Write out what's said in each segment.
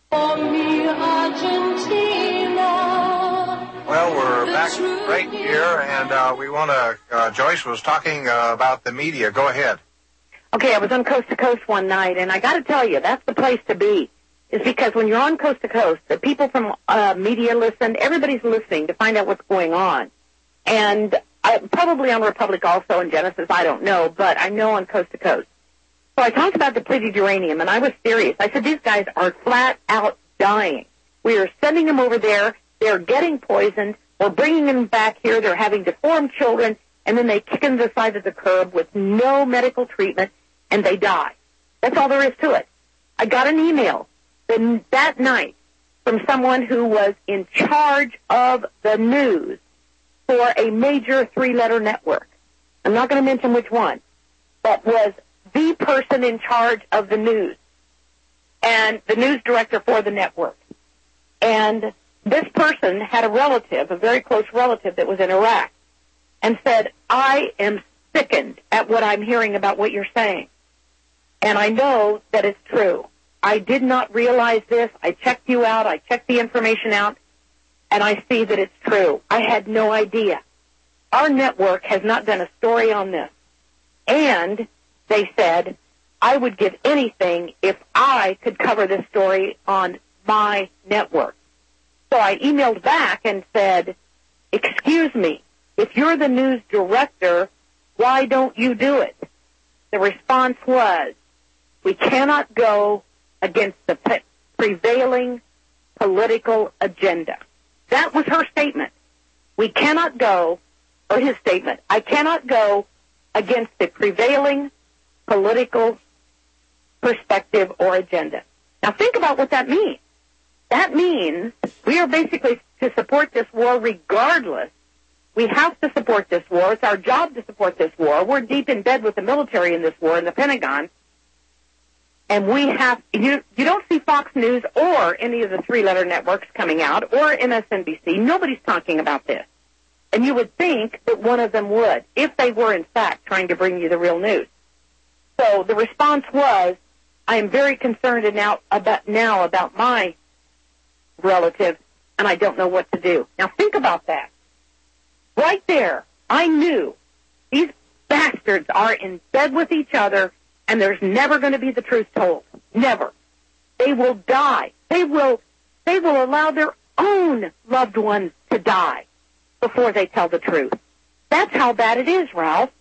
Well, we're back right here, and we want to, Joyce was talking about the media. Go ahead. Okay, I was on Coast to Coast one night, and I got to tell you, that's the place to be, is because when you're on Coast to Coast, the people from media listen, everybody's listening to find out what's going on. And probably on Republic also and Genesis, I don't know, but I know on Coast to Coast. So I talked about depleted uranium, and I was serious. I said, these guys are flat out dying. We are sending them over there. They're getting poisoned. We're bringing them back here. They're having deformed children, and then they kick them to the side of the curb with no medical treatment, and they die. That's all there is to it. I got an email that night from someone who was in charge of the news for a major three-letter network. I'm not going to mention which one, but was the person in charge of the news and the news director for the network. And this person had a relative, a very close relative that was in Iraq, and said, I am sickened at what I'm hearing about what you're saying. And I know that it's true. I did not realize this. I checked you out. I checked the information out, and I see that it's true. I had no idea. Our network has not done a story on this. And they said, I would give anything if I could cover this story on my network. So I emailed back and said, excuse me, if you're the news director, why don't you do it? The response was, we cannot go against the prevailing political agenda. That was her statement. We cannot go, or his statement, I cannot go against the prevailing political perspective or agenda. Now think about what that means. That means we are basically to support this war regardless. We have to support this war. It's our job to support this war. We're deep in bed with the military in this war in the Pentagon. And we have, you don't see Fox News or any of the three-letter networks coming out or MSNBC. Nobody's talking about this. And you would think that one of them would, if they were in fact trying to bring you the real news. So the response was, I am very concerned now about my relative, and I don't know what to do. Now think about that. Right there, I knew these bastards are in bed with each other, and there's never going to be the truth told. Never. They will die. They will allow their own loved ones to die before they tell the truth. That's how bad it is, Ralph.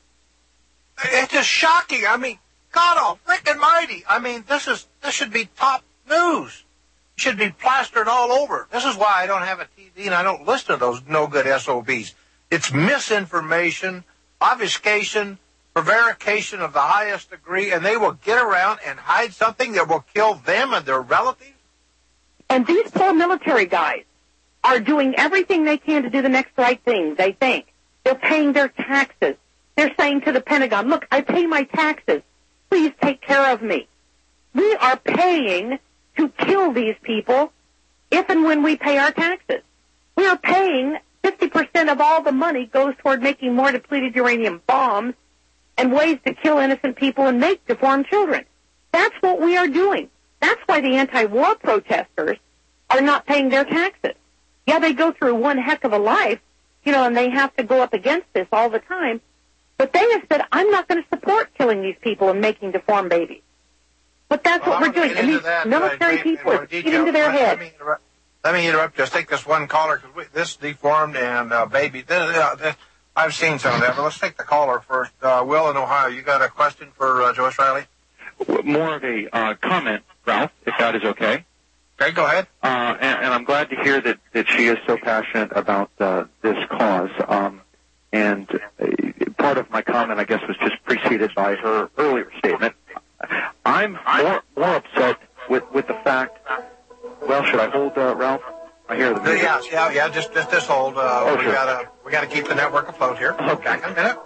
It's just shocking. I mean, God almighty. I mean, this should be top news. It should be plastered all over. This is why I don't have a TV and I don't listen to those no-good SOBs. It's misinformation, obfuscation, prevarication of the highest degree, and they will get around and hide something that will kill them and their relatives. And these poor military guys are doing everything they can to do the next right thing, they think. They're paying their taxes. They're saying to the Pentagon, look, I pay my taxes. Please take care of me. We are paying to kill these people if and when we pay our taxes. We are paying 50% of all the money goes toward making more depleted uranium bombs and ways to kill innocent people and make deformed children. That's what we are doing. That's why the anti-war protesters are not paying their taxes. Yeah, they go through one heck of a life, and they have to go up against this all the time. But they have said, I'm not going to support killing these people and making deformed babies. But that's what we're doing. And these military people are getting into their head. Let me interrupt. Just take this one caller, because this deformed and baby. I've seen some of that, but let's take the caller first. Will in Ohio, you got a question for Joyce Riley? More of a comment, Ralph, if that is okay. Okay, go ahead. And I'm glad to hear that she is so passionate about this cause. And part of my comment, I guess, was just preceded by her earlier statement. I'm more upset with the fact. Well, should I hold Ralph? I hear the music. Yeah. Just hold. Sure. We gotta keep the network afloat here. Okay. Back in a minute.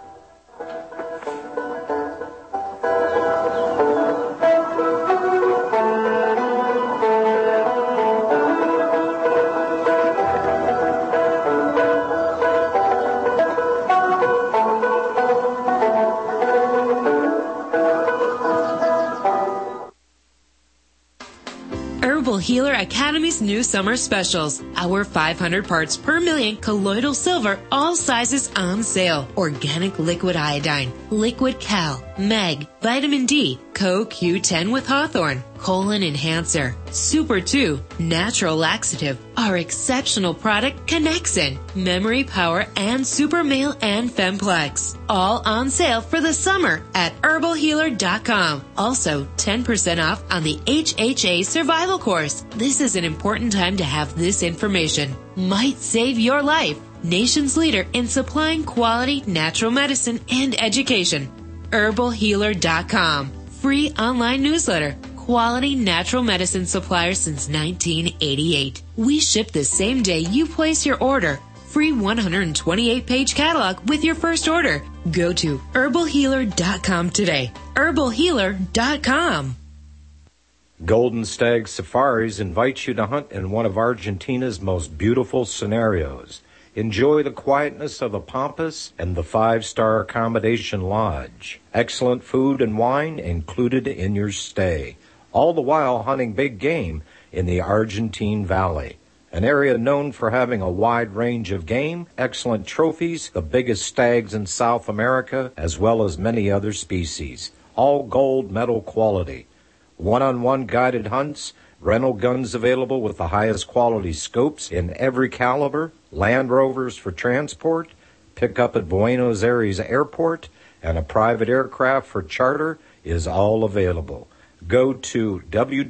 Herbal Healer Academy's new summer specials. Our 500 parts per million colloidal silver, all sizes on sale. Organic liquid iodine, liquid cal, Meg, vitamin D, CoQ10 with Hawthorne, colon enhancer, Super 2, natural laxative, our exceptional product Connexin, memory power, and Super Male and Femplex. All on sale for the summer at herbalhealer.com. Also, 10% off on the HHA survival course. This is an important time to have this information. Might save your life. Nation's leader in supplying quality natural medicine and education. herbalhealer.com. Free online newsletter. Quality natural medicine supplier since 1988. We ship the same day you place your order. Free 128-page catalog with your first order. Go to herbalhealer.com today. herbalhealer.com. Golden Stag Safaris invites you to hunt in one of Argentina's most beautiful scenarios. Enjoy the quietness of the Pampas and the 5-star accommodation lodge. Excellent food and wine included in your stay. All the while hunting big game in the Argentine Valley, an area known for having a wide range of game, excellent trophies, the biggest stags in South America, as well as many other species, all gold medal quality. One-on-one guided hunts, rental guns available with the highest quality scopes in every caliber, Land Rovers for transport, pick up at Buenos Aires Airport, and a private aircraft for charter is all available. Go to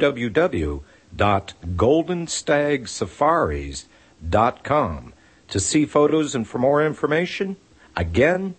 www.goldenstagsafaris.com to see photos and for more information. Again,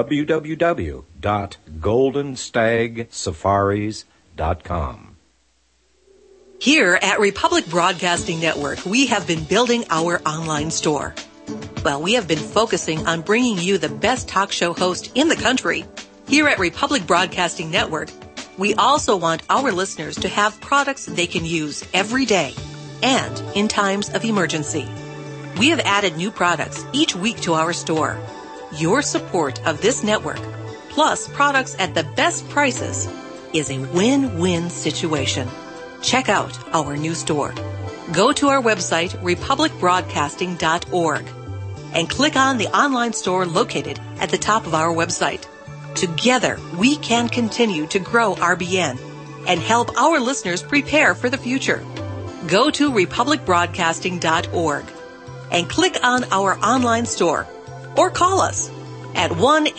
www.goldenstagsafaris.com. Here at Republic Broadcasting Network, we have been building our online store. Well, we have been focusing on bringing you the best talk show host in the country. Here at Republic Broadcasting Network, we also want our listeners to have products they can use every day and in times of emergency. We have added new products each week to our store. Your support of this network, plus products at the best prices, is a win-win situation. Check out our new store. Go to our website, republicbroadcasting.org, and click on the online store located at the top of our website. Together, we can continue to grow RBN and help our listeners prepare for the future. Go to republicbroadcasting.org and click on our online store or call us at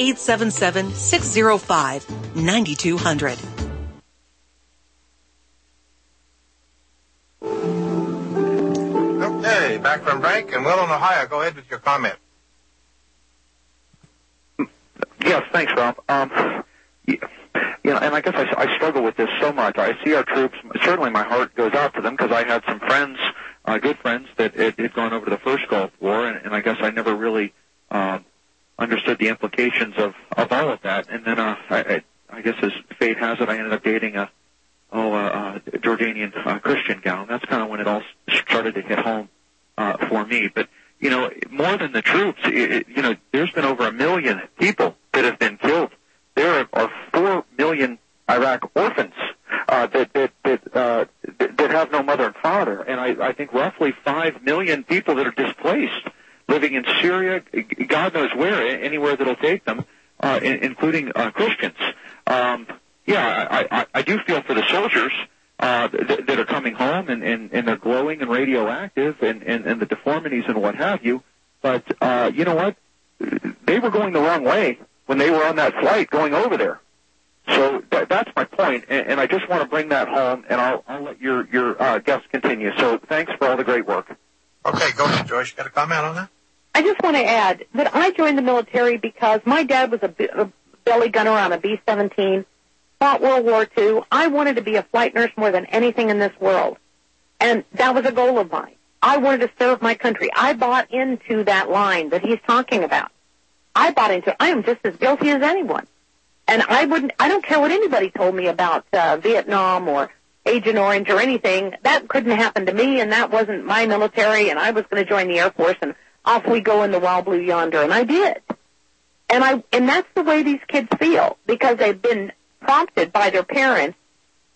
1-877-605-9200. Okay, back from break, and Will in Ohio, go ahead with your comment. Yes, thanks, Ralph. And I guess I struggle with this so much. I see our troops. Certainly, my heart goes out to them because I had some friends, good friends, that had gone over to the first Gulf War, and I guess I never really understood the implications of all of that. And then I guess as fate has it, I ended up dating a Jordanian Christian gal. And that's kind of when it all started to hit home for me. But more than the troops, there's been over 1 million people that have been killed. There are 4 million Iraq orphans that have no mother and father, and I think roughly 5 million people that are displaced, living in Syria, God knows where, anywhere that'll take them, including Christians. I do feel for the soldiers that are coming home and they're glowing and radioactive and the deformities and what have you. But you know what? They were going the wrong way when they were on that flight going over there. So that's my point, and I just want to bring that home, and I'll let your guests continue. So thanks for all the great work. Okay, go ahead, Joyce. You got a comment on that? I just want to add that I joined the military because my dad was a belly gunner on a B-17, fought World War II. I wanted to be a flight nurse more than anything in this world, and that was a goal of mine. I wanted to serve my country. I bought into that line that he's talking about. I am just as guilty as anyone. And I don't care what anybody told me about Vietnam or Agent Orange or anything. That couldn't happen to me, and that wasn't my military, and I was going to join the Air Force, and off we go in the wild blue yonder, and I did. And that's the way these kids feel, because they've been prompted by their parents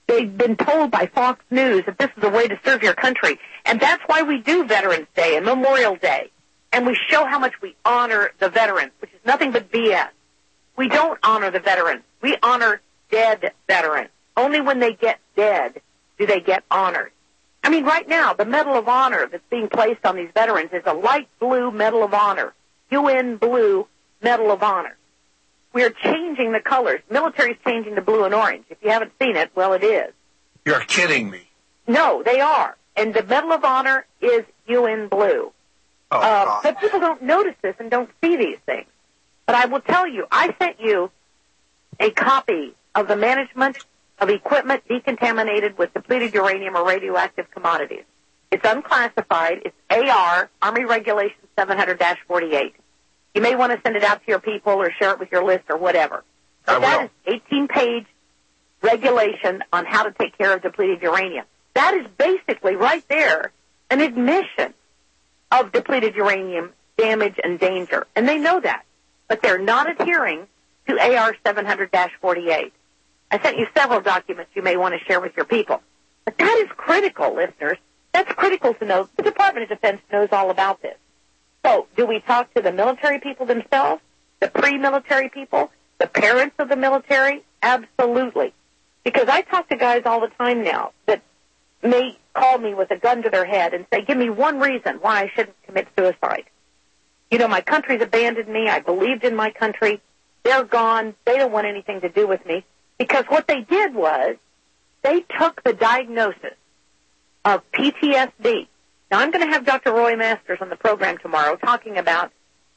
They've been told by Fox News that this is a way to serve your country. And that's why we do Veterans Day and Memorial Day. And we show how much we honor the veterans, which is nothing but BS. We don't honor the veterans. We honor dead veterans. Only when they get dead do they get honored. I mean, right now, the Medal of Honor that's being placed on these veterans is a light blue Medal of Honor, UN blue Medal of Honor. We're changing the colors. Military's changing to blue and orange. If you haven't seen it, well, it is. You're kidding me. No, they are. And the Medal of Honor is UN blue. Oh, God. But people don't notice this and don't see these things. But I will tell you, I sent you a copy of the management of equipment decontaminated with depleted uranium or radioactive commodities. It's unclassified. It's AR, Army Regulation 700-48. You may want to send it out to your people or share it with your list or whatever. But that is 18-page regulation on how to take care of depleted uranium. That is basically right there an admission of depleted uranium damage and danger. And they know that. But they're not adhering to AR 700-48. I sent you several documents you may want to share with your people. But that is critical, listeners. That's critical to know. The Department of Defense knows all about this. So, do we talk to the military people themselves, the pre-military people, the parents of the military? Absolutely. Because I talk to guys all the time now that may call me with a gun to their head and say, give me one reason why I shouldn't commit suicide. You know, my country's abandoned me. I believed in my country. They're gone. They don't want anything to do with me. Because what they did was they took the diagnosis of PTSD. Now, I'm going to have Dr. Roy Masters on the program tomorrow talking about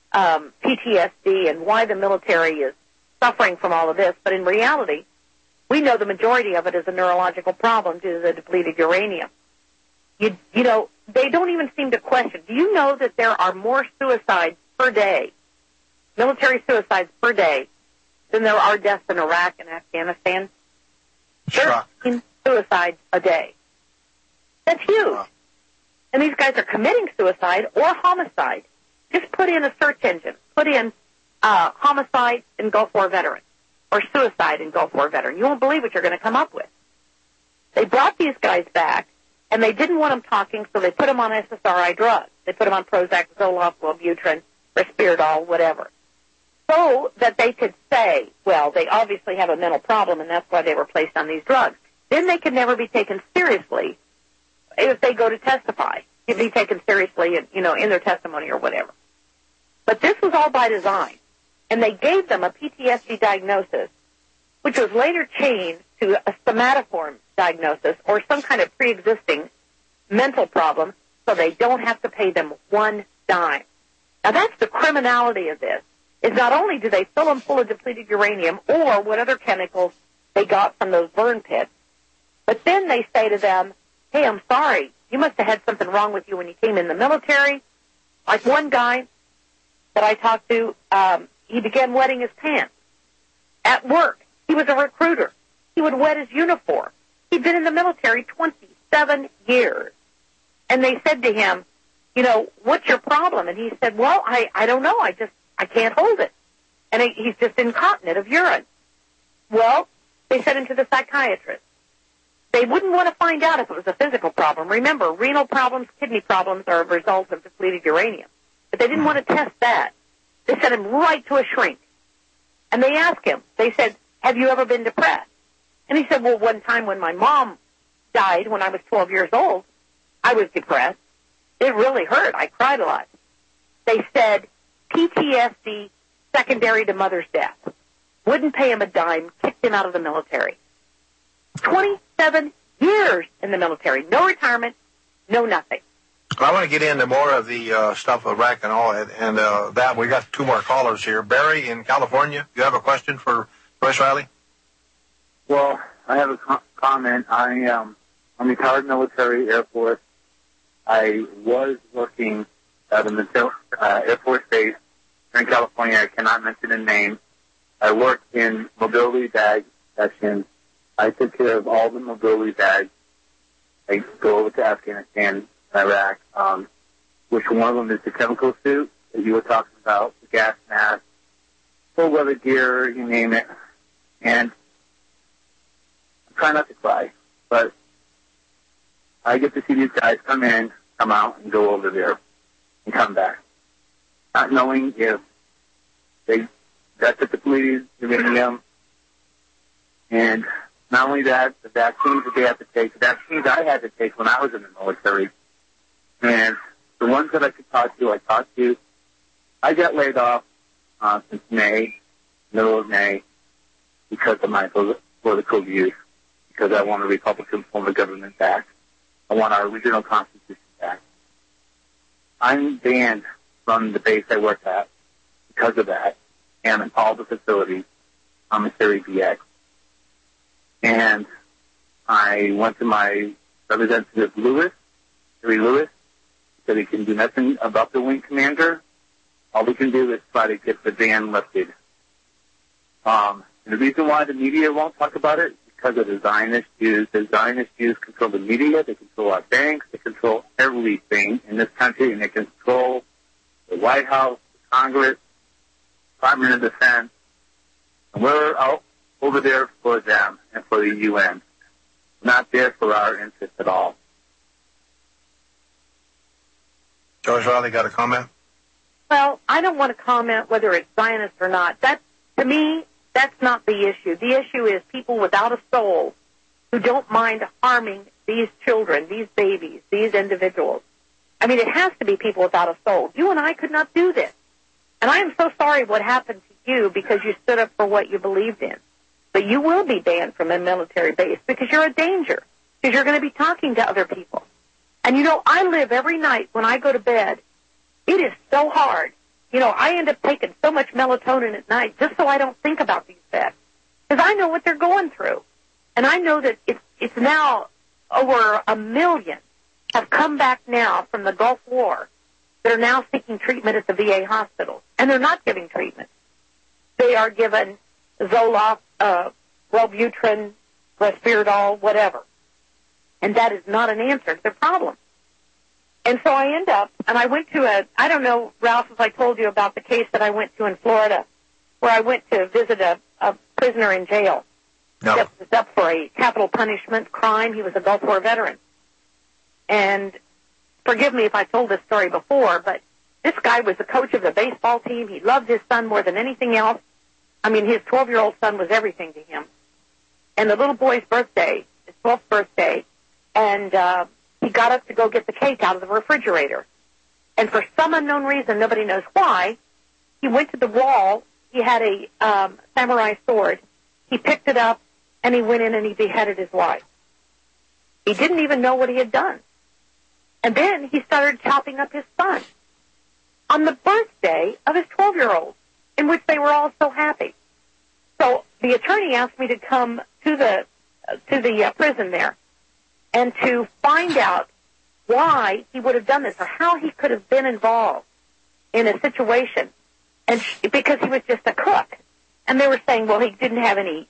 PTSD and why the military is suffering from all of this. But in reality, we know the majority of it is a neurological problem due to the depleted uranium. You know, they don't even seem to question. Do you know that there are more suicides per day, military suicides per day, than there are deaths in Iraq and Afghanistan? 13 suicides a day. That's huge. And these guys are committing suicide or homicide. Just put in a search engine. Put in homicide in Gulf War veteran or suicide in Gulf War veteran. You won't believe what you're going to come up with. They brought these guys back, and they didn't want them talking, so they put them on SSRI drugs. They put them on Prozac, Zoloft, Wellbutrin, Risperdal, whatever, so that they could say, well, they obviously have a mental problem, and that's why they were placed on these drugs. Then they could never be taken seriously if they go to testify, if be taken seriously, in their testimony or whatever. But this was all by design. And they gave them a PTSD diagnosis, which was later changed to a somatoform diagnosis or some kind of pre-existing mental problem, so they don't have to pay them one dime. Now, that's the criminality of this, is not only do they fill them full of depleted uranium or what other chemicals they got from those burn pits, but then they say to them, hey, I'm sorry, you must have had something wrong with you when you came in the military. Like one guy that I talked to, he began wetting his pants at work. He was a recruiter. He would wet his uniform. He'd been in the military 27 years. And they said to him, what's your problem? And he said, well, I don't know. I can't hold it. And he's just incontinent of urine. Well, they sent him to the psychiatrist. They wouldn't want to find out if it was a physical problem. Remember, renal problems, kidney problems are a result of depleted uranium. But they didn't want to test that. They sent him right to a shrink. And they asked him, they said, have you ever been depressed? And he said, well, one time when my mom died when I was 12 years old, I was depressed. It really hurt. I cried a lot. They said PTSD secondary to mother's death. Wouldn't pay him a dime, kicked him out of the military. 27 years in the military. No retirement, no nothing. I want to get into more of the stuff of Iraq and all that, and that we got two more callers here. Barry in California, you have a question for Royce Riley? Well, I have a comment. I'm retired military, Air Force. I was working at an Air Force base here in California. I cannot mention a name. I worked in mobility bag section. I took care of all the mobility bags. I go over to Afghanistan, Iraq, which one of them is the chemical suit that you were talking about, the gas mask, full weather gear, you name it. And I'm trying not to cry. But I get to see these guys come in, come out, and go over there and come back, not knowing if they got typically uranium. And not only that, the vaccines that they have to take, the vaccines I had to take when I was in the military. And the ones that I could talk to, I talked to. I got laid off since May, middle of May, because of my political views, because I want a Republican form of government back. I want our original Constitution back. I'm banned from the base I work at because of that, and in all the facilities. I'm a Series BX. And I went to my representative Lewis, Terry Lewis, said he can do nothing about the wing commander. All we can do is try to get the ban lifted. And the reason why the media won't talk about it is because of the Zionist Jews. The Zionist Jews control the media, they control our banks, they control everything in this country, and they control the White House, the Congress, Department of Defense. And we're out over there for them and for the UN. Not there for our interests at all. George Riley, got a comment? Well, I don't want to comment whether it's Zionist or not. That, to me, that's not the issue. The issue is people without a soul who don't mind harming these children, these babies, these individuals. I mean, it has to be people without a soul. You and I could not do this. And I am so sorry what happened to you because you stood up for what you believed in. But you will be banned from a military base because you're a danger, because you're going to be talking to other people. And, you know, I live every night when I go to bed. It is so hard. You know, I end up taking so much melatonin at night just so I don't think about these vets, because I know what they're going through. And I know that it's now over 1 million have come back now from the Gulf War that are now seeking treatment at the VA hospitals. And they're not giving treatment. They are given Zoloft, Wellbutrin, Risperdal, whatever. And that is not an answer to their problem. And so I end up, and I went to I don't know, Ralph, if I told you about the case that I went to in Florida, where I went to visit a prisoner in jail. No. That was up for a capital punishment crime. He was a Gulf War veteran. And forgive me if I told this story before, but this guy was the coach of the baseball team. He loved his son more than anything else. I mean, his 12-year-old son was everything to him. And the little boy's birthday, his 12th birthday, and he got up to go get the cake out of the refrigerator. And for some unknown reason, nobody knows why, he went to the wall. He had a samurai sword. He picked it up, and he went in and he beheaded his wife. He didn't even know what he had done. And then he started chopping up his son on the birthday of his 12-year-old, in which they were all so happy. So the attorney asked me to come to the prison there and to find out why he would have done this or how he could have been involved in a situation, and because he was just a cook. And they were saying, well, he didn't have any,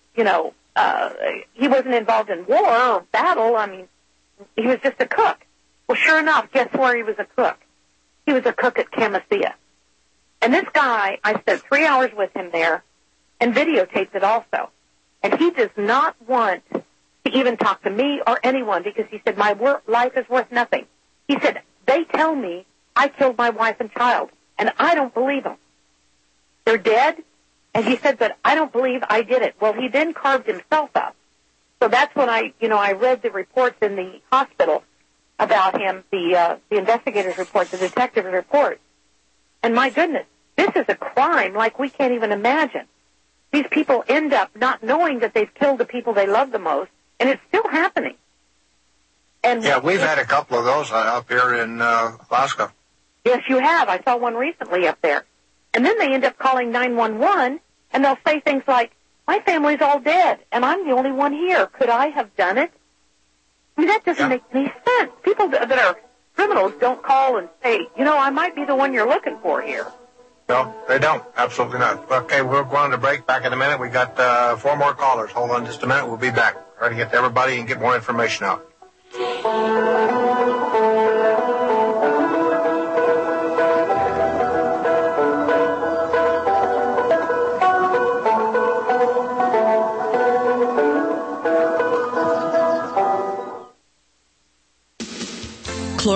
he wasn't involved in war or battle. I mean, he was just a cook. Well, sure enough, guess where he was a cook? He was a cook at Camisea. And this guy, I spent 3 hours with him there and videotaped it also. And he does not want to even talk to me or anyone because he said, my life is worth nothing. He said, they tell me I killed my wife and child, and I don't believe them. They're dead. And he said, but I don't believe I did it. Well, he then carved himself up. So that's when I read the reports in the hospital about him, the investigator's report, the detective's report. And my goodness, this is a crime like we can't even imagine. These people end up not knowing that they've killed the people they love the most, and it's still happening. And yeah, we've had a couple of those up here in Alaska. Yes, you have. I saw one recently up there. And then they end up calling 911, and they'll say things like, my family's all dead, and I'm the only one here. Could I have done it? I mean, that doesn't make any sense. People that are criminals don't call and say, I might be the one you're looking for here. No, they don't. Absolutely not. Okay, we're going to break. Back in a minute. We got 4 more callers. Hold on just a minute. We'll be back. Try to get to everybody and get more information out.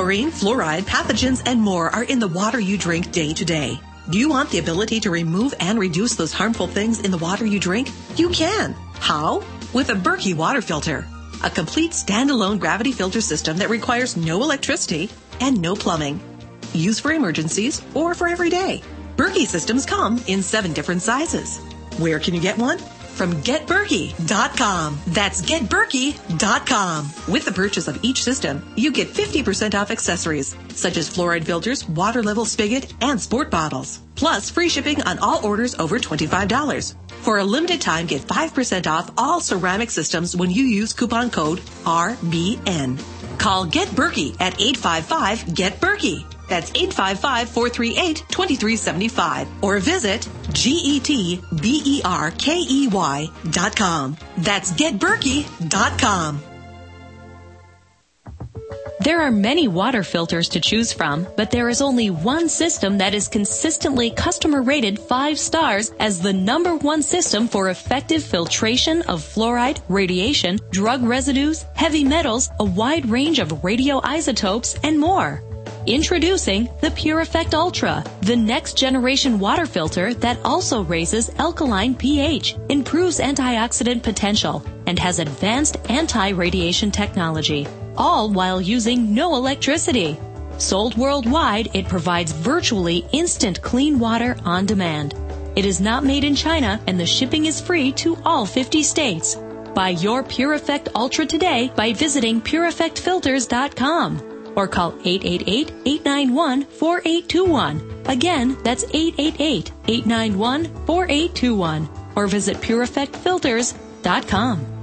Fluorine, fluoride, pathogens, and more are in the water you drink day to day. Do you want the ability to remove and reduce those harmful things in the water you drink? You can. How? With a Berkey water filter. A complete standalone gravity filter system that requires no electricity and no plumbing. Used for emergencies or for every day. Berkey systems come in 7 different sizes. Where can you get one? From GetBerkey.com. That's GetBerkey.com. With the purchase of each system, you get 50% off accessories, such as fluoride filters, water level spigot, and sport bottles. Plus, free shipping on all orders over $25. For a limited time, get 5% off all ceramic systems when you use coupon code RBN. Call Get Berkey at 855-GET-BERKEY. That's 855-438-2375. Or visit GetBerkey.com. That's GetBerkey.com. There are many water filters to choose from, but there is only one system that is consistently customer rated 5 stars as the #1 system for effective filtration of fluoride, radiation, drug residues, heavy metals, a wide range of radioisotopes, and more. Introducing the Pure Effect Ultra, the next generation water filter that also raises alkaline pH, improves antioxidant potential, and has advanced anti-radiation technology, all while using no electricity. Sold worldwide, it provides virtually instant clean water on demand. It is not made in China, and the shipping is free to all 50 states. Buy your Pure Effect Ultra today by visiting PureEffectFilters.com. Or call 888-891-4821. Again, that's 888-891-4821. Or visit PureEffectFilters.com.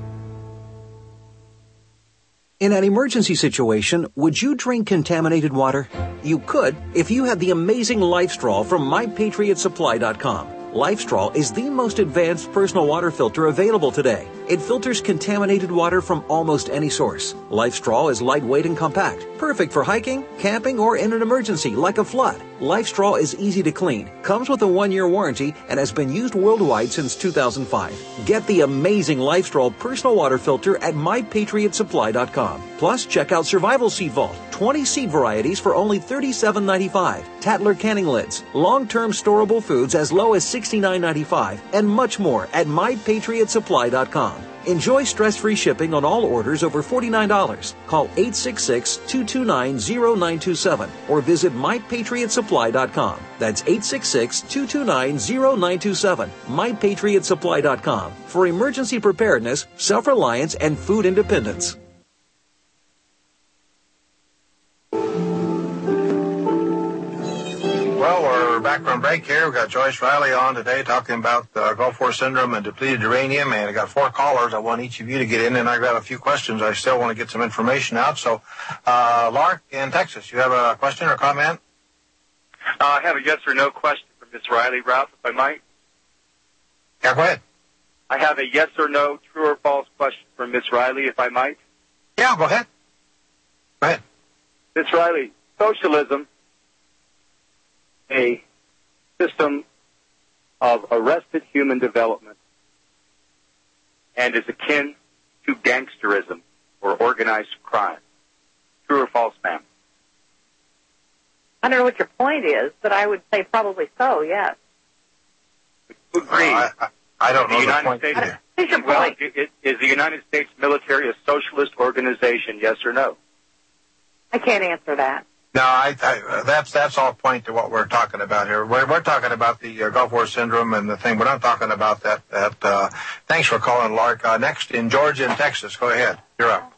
In an emergency situation, would you drink contaminated water? You could if you had the amazing LifeStraw from MyPatriotSupply.com. LifeStraw is the most advanced personal water filter available today. It filters contaminated water from almost any source. LifeStraw is lightweight and compact, perfect for hiking, camping, or in an emergency like a flood. LifeStraw is easy to clean, comes with a 1-year warranty, and has been used worldwide since 2005. Get the amazing LifeStraw personal water filter at MyPatriotSupply.com. Plus, check out Survival Seed Vault, 20 seed varieties for only $37.95, Tatler canning lids, long-term storable foods as low as $69.95, and much more at MyPatriotSupply.com. Enjoy stress-free shipping on all orders over $49. Call 866-229-0927 or visit MyPatriotSupply.com. That's 866-229-0927. MyPatriotSupply.com for emergency preparedness, self-reliance, and food independence. Well, we're back from break here. We've got Joyce Riley on today talking about Gulf War syndrome and depleted uranium. And I got 4 callers. I want each of you to get in, and I've got a few questions. I still want to get some information out. So, Lark in Texas, you have a question or comment? I have a yes or no question for Ms. Riley, Ralph, if I might. Yeah, go ahead. I have a yes or no, true or false question for Ms. Riley, if I might. Yeah, go ahead. Go ahead. Ms. Riley, socialism, a system of arrested human development, and is akin to gangsterism or organized crime. True or false, ma'am? I don't know what your point is, but I would say probably so, yes. You agree? I don't know the point either. Well, is the United States military a socialist organization, yes or no? I can't answer that. No, that's all point to what we're talking about here. We're talking about the Gulf War syndrome and the thing. We're not talking about that. Thanks for calling, Lark. Next in Georgia in Texas. Go ahead. You're up.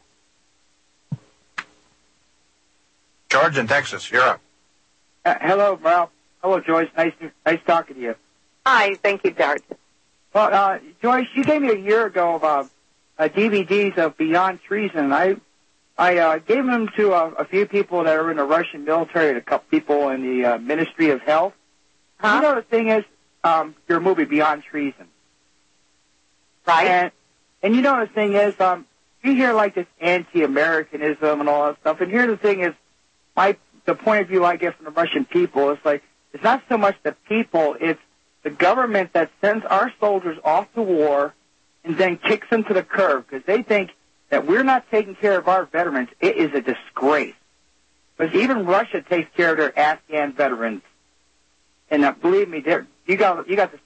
George in Texas. You're up. Hello, Ralph. Hello, Joyce. Nice talking to you. Hi. Thank you, George. Well, Joyce, you gave me a year ago DVDs of Beyond Treason. I gave them to a few people that are in the Russian military and a couple people in the Ministry of Health. You know, the thing is, your movie Beyond Treason. Right. And you know, the thing is, you hear like this anti-Americanism and all that stuff, and here the thing is, the point of view I get from the Russian people is like, it's not so much the people, it's the government that sends our soldiers off to war and then kicks them to the curb because they think that we're not taking care of our veterans. It is a disgrace. But even Russia takes care of their Afghan veterans. And believe me, you got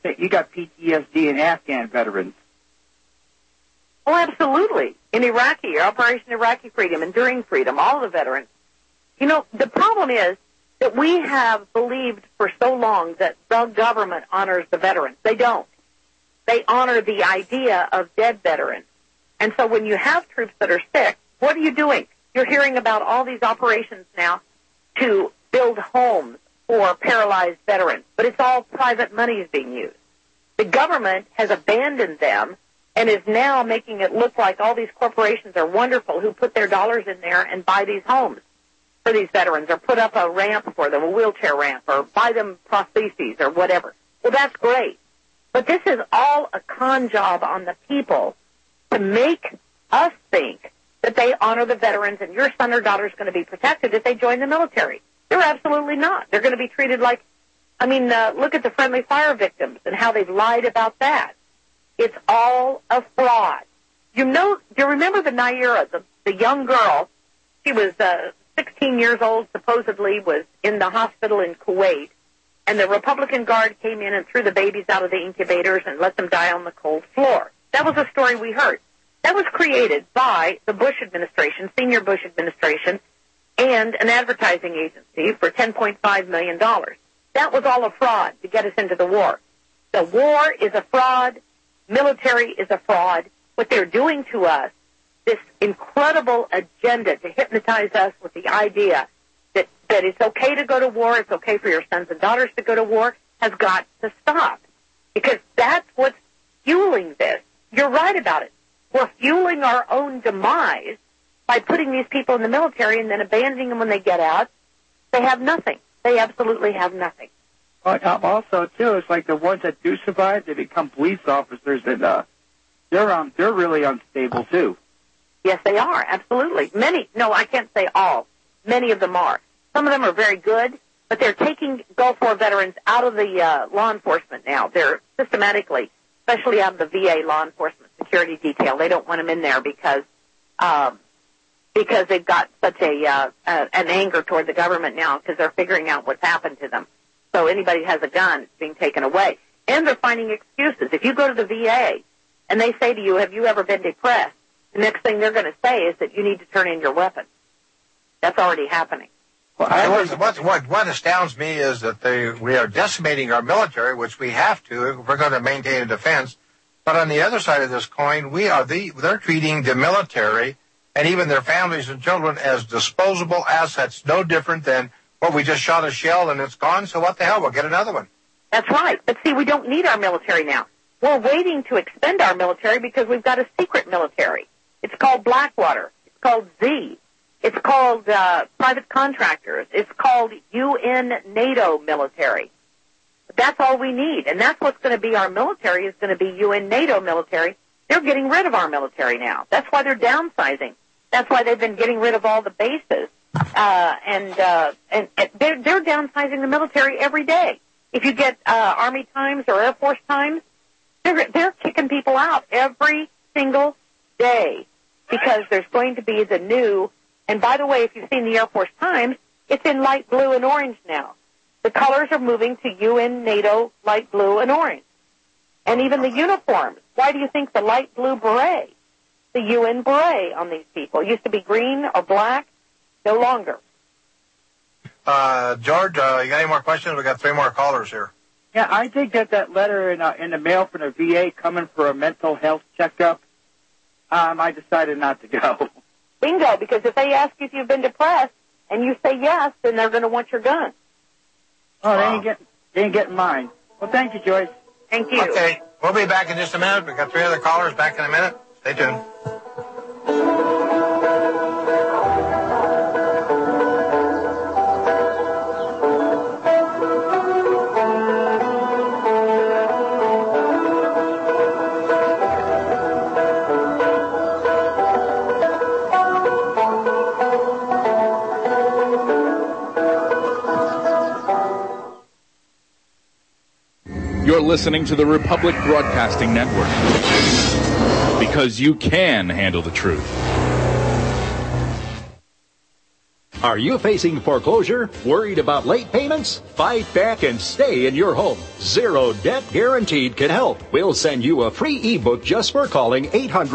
PTSD in Afghan veterans. Oh, absolutely. In Iraqi, Operation Iraqi Freedom, Enduring Freedom, all the veterans. You know, the problem is that we have believed for so long that the government honors the veterans. They don't. They honor the idea of dead veterans. And so when you have troops that are sick, what are you doing? You're hearing about all these operations now to build homes for paralyzed veterans, but it's all private money being used. The government has abandoned them and is now making it look like all these corporations are wonderful who put their dollars in there and buy these homes for these veterans or put up a ramp for them, a wheelchair ramp, or buy them prostheses or whatever. Well, that's great. But this is all a con job on the people to make us think that they honor the veterans and your son or daughter is going to be protected if they join the military. They're absolutely not. They're going to be treated like, look at the friendly fire victims and how they've lied about that. It's all a fraud. Do you remember the Naira, the young girl? She was 16 years old, supposedly was in the hospital in Kuwait, and the Republican Guard came in and threw the babies out of the incubators and let them die on the cold floor. That was a story we heard. That was created by the Bush administration, senior Bush administration, and an advertising agency for $10.5 million. That was all a fraud to get us into the war. The war is a fraud. Military is a fraud. What they're doing to us, this incredible agenda to hypnotize us with the idea that it's okay to go to war, it's okay for your sons and daughters to go to war, has got to stop. Because that's what's fueling this. You're right about it. We're fueling our own demise by putting these people in the military and then abandoning them when they get out. They have nothing. They absolutely have nothing. Also, too, it's like the ones that do survive, they become police officers, and they're really unstable, too. Yes, they are, absolutely. Many, no, I can't say all. Many of them are. Some of them are very good, but they're taking Gulf War veterans out of the law enforcement now. They're systematically, especially out of the VA law enforcement security detail. They don't want them in there because they've got such an anger toward the government now because they're figuring out what's happened to them. So anybody who has a gun, it's being taken away. And they're finding excuses. If you go to the VA and they say to you, have you ever been depressed? The next thing they're going to say is that you need to turn in your weapon. That's already happening. Well, what astounds me is that we are decimating our military, which we have to if we're going to maintain a defense. But on the other side of this coin, they're treating the military and even their families and children as disposable assets, no different than, well, we just shot a shell and it's gone, so what the hell, we'll get another one. That's right. But see, we don't need our military now. We're waiting to expend our military because we've got a secret military. It's called Blackwater. It's called Z. It's called private contractors. It's called UN NATO military. That's all we need, and that's what's going to be our military is going to be UN NATO military. They're getting rid of our military now. That's why they're downsizing. That's why they've been getting rid of all the bases, and they're downsizing the military every day. If you get Army Times or Air Force Times, they're kicking people out every single day because there's going to be the new. And by the way, if you've seen the Air Force Times, it's in light blue and orange now. The colors are moving to UN, NATO, light blue and orange. And even the uniforms. Why do you think the light blue beret, the UN beret on these people? It used to be green or black, no longer. George, you got any more questions? We got 3 more callers here. Yeah, I think that letter in the mail from the VA coming for a mental health checkup, I decided not to go. Bingo, because if they ask you if you've been depressed and you say yes, then they're going to want your gun. Oh, wow. They ain't getting mine. Well, thank you, Joyce. Thank you. Okay, we'll be back in just a minute. We've got 3 other callers back in a minute. Stay tuned. You're listening to the Republic Broadcasting Network because you can handle the truth. Are you facing foreclosure? Worried about late payments? Fight back and stay in your home. Zero Debt Guaranteed can help. We'll send you a free ebook just for calling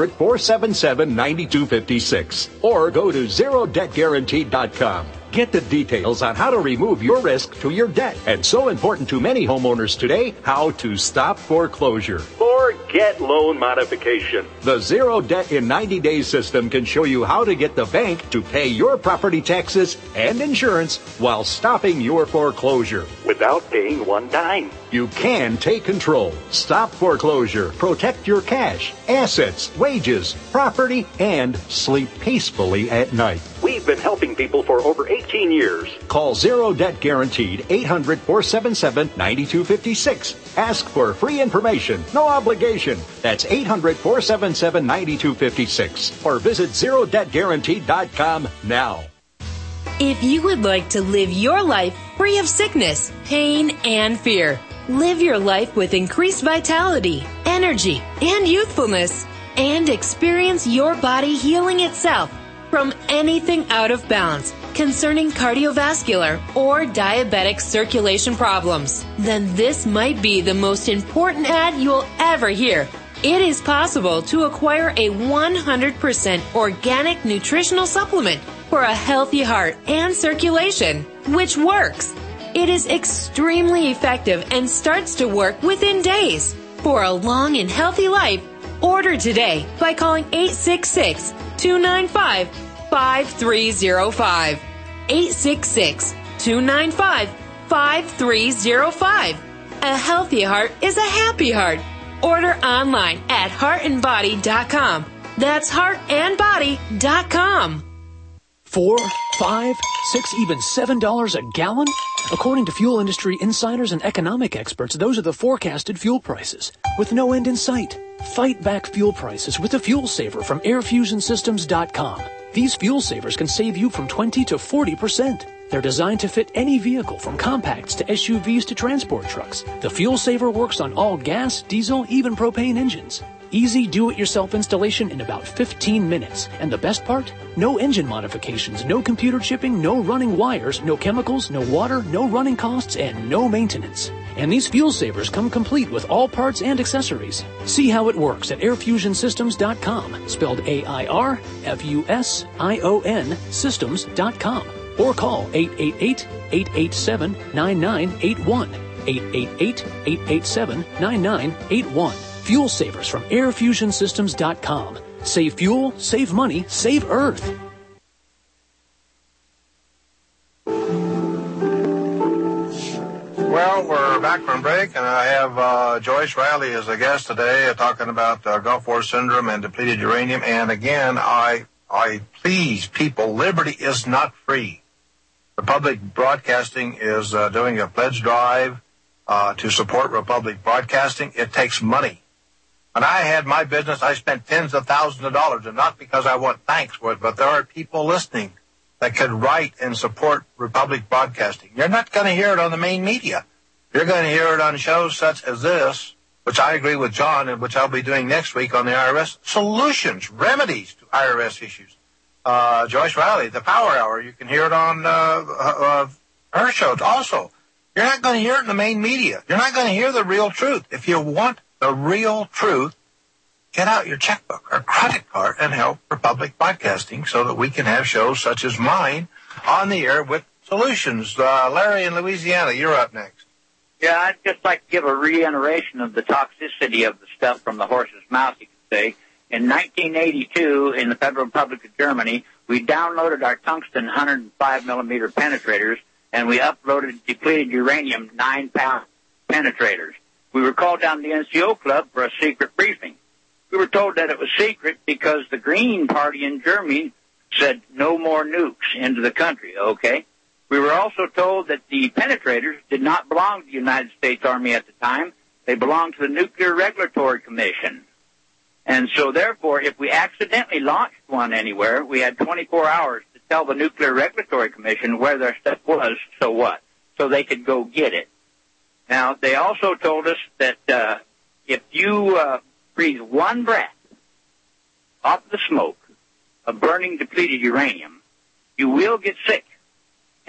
800-477-9256. Or go to ZeroDebtGuaranteed.com. Get the details on how to remove your risk to your debt. And so important to many homeowners today, how to stop foreclosure. Or get loan modification. The Zero Debt in 90 Days system can show you how to get the bank to pay your property taxes and insurance while stopping your foreclosure without paying one dime. You can take control, stop foreclosure, protect your cash, assets, wages, property, and sleep peacefully at night. We've been helping people for over 18 years. Call Zero Debt Guaranteed 800-477-9256. Ask for free information. No obligation. That's 800-477-9256. Or visit ZeroDebtGuaranteed.com now. If you would like to live your life free of sickness, pain, and fear, live your life with increased vitality, energy, and youthfulness, and experience your body healing itself from anything out of balance concerning cardiovascular or diabetic circulation problems, then this might be the most important ad you'll ever hear. It is possible to acquire a 100% organic nutritional supplement for a healthy heart and circulation, which works. It is extremely effective and starts to work within days. For a long and healthy life, order today by calling 866-295-5305. 866-295-5305. A healthy heart is a happy heart. Order online at heartandbody.com. That's heartandbody.com. $4, $5, $6, even $7 a gallon? According to fuel industry insiders and economic experts, those are the forecasted fuel prices, with no end in sight. Fight back fuel prices with the Fuel Saver from AirFusionSystems.com. These fuel savers can save you from 20 to 40%. They're designed to fit any vehicle, from compacts to SUVs to transport trucks. The Fuel Saver works on all gas, diesel, even propane engines. Easy do-it-yourself installation in about 15 minutes. And the best part? No engine modifications, no computer chipping, no running wires, no chemicals, no water, no running costs, and no maintenance. And these fuel savers come complete with all parts and accessories. See how it works at airfusionsystems.com, spelled AIRFUSION systems.com, or call 888-887-9981, 888-887-9981. Fuel Savers from airfusionsystems.com. Save fuel, save money, save Earth. Well, we're back from break, and I have Joyce Riley as a guest today talking about Gulf War syndrome and depleted uranium. And again, I please people, liberty is not free. Republic Broadcasting is doing a pledge drive to support Republic Broadcasting. It takes money. When I had my business, I spent tens of thousands of dollars, and not because I want thanks for it, but there are people listening that could write and support Republic Broadcasting. You're not going to hear it on the main media. You're going to hear it on shows such as this, which I agree with John, and which I'll be doing next week on the IRS, solutions, remedies to IRS issues. Joyce Riley, the Power Hour, you can hear it on her shows also. You're not going to hear it in the main media. You're not going to hear the real truth. If you want the real truth, get out your checkbook or credit card and help Republic Broadcasting so that we can have shows such as mine on the air with solutions. Larry in Louisiana, you're up next. Yeah, I'd just like to give a reiteration of the toxicity of the stuff from the horse's mouth, you could say. In 1982, in the Federal Republic of Germany, we downloaded our tungsten 105-millimeter penetrators, and we uploaded depleted uranium 9-pound penetrators. We were called down to the NCO Club for a secret briefing. We were told that it was secret because the Green Party in Germany said no more nukes into the country, okay? We were also told that the penetrators did not belong to the United States Army at the time. They belonged to the Nuclear Regulatory Commission. And so, therefore, if we accidentally launched one anywhere, we had 24 hours to tell the Nuclear Regulatory Commission where their stuff was, so what? So they could go get it. Now, they also told us that if you breathe one breath off the smoke of burning depleted uranium, you will get sick.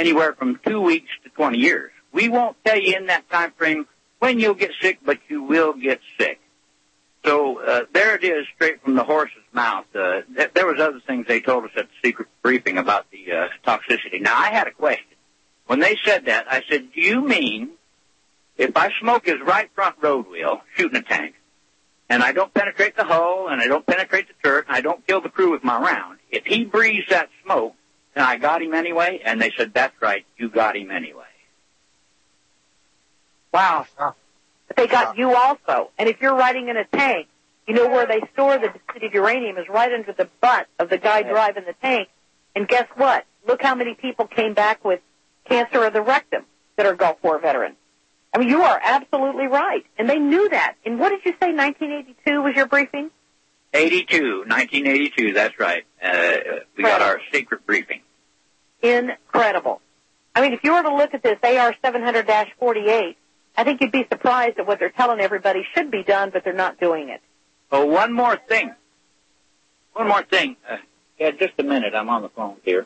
anywhere from 2 weeks to 20 years. We won't tell you in that time frame when you'll get sick, but you will get sick. So there it is, straight from the horse's mouth. There was other things they told us at the secret briefing about the toxicity. Now, I had a question. When they said that, I said, do you mean if I smoke his right front road wheel, shooting a tank, and I don't penetrate the hull, and I don't penetrate the turret, and I don't kill the crew with my round, if he breathes that smoke, then I got him anyway? And they said, that's right, you got him anyway. Wow. But they got you also. And if you're riding in a tank, you know where they store the depleted uranium is right under the butt of the guy driving the tank. And guess what? Look how many people came back with cancer of the rectum that are Gulf War veterans. I mean, you are absolutely right. And they knew that. And what did you say, 1982 was your briefing? 1982, that's right. We got our secret briefing. Incredible. I mean, if you were to look at this AR 700-48, I think you'd be surprised at what they're telling everybody should be done, but they're not doing it. Oh, one more thing. Yeah, just a minute. I'm on the phone here.